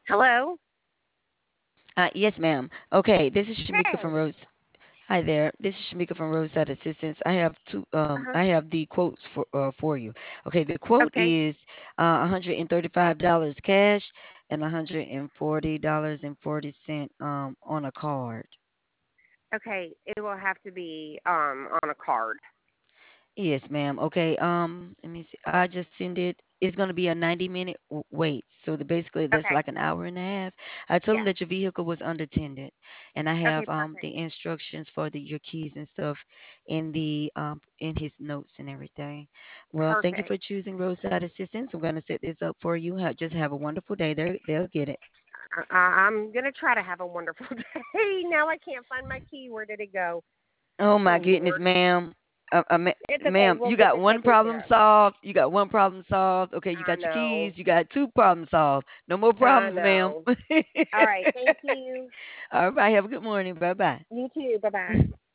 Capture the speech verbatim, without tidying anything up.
Hello? Uh, yes, ma'am. Okay, this is Shamika from Hey. Rose. Hi there. This is Shamika from Roadside Assistance. I have two. Um, Uh-huh. I have the quotes for uh, for you. Okay, the quote Okay. is uh, one hundred and thirty-five dollars cash and one hundred and forty dollars and forty cent um on a card. Okay. It will have to be um on a card. Yes, ma'am. Okay. Um, let me see. I just send it. It's gonna be a ninety minute w- wait. So the, basically, that's Okay. like an hour and a half. I told him Yes. that your vehicle was unattended, and I Okay, have um perfect. the instructions for the your keys and stuff in the um in his notes and everything. Well, thank you Perfect. for choosing Roadside Assistance. I'm gonna set this up for you. Ha- Just have a wonderful day. They they'll get it. I, I- I'm going to try to have a wonderful day. Now I can't find my key. Where did it go? Oh Oh, my goodness, Lord. ma'am. Uh, uh, ma- It's okay. ma'am, We'll you get got this one taken problem care of. solved. You got one problem solved. Okay, you I got your know. keys. You got two problems solved. No more I problems, ma'am. know. All right. Thank you. All right, have a good morning. Bye bye. You too. Bye-bye.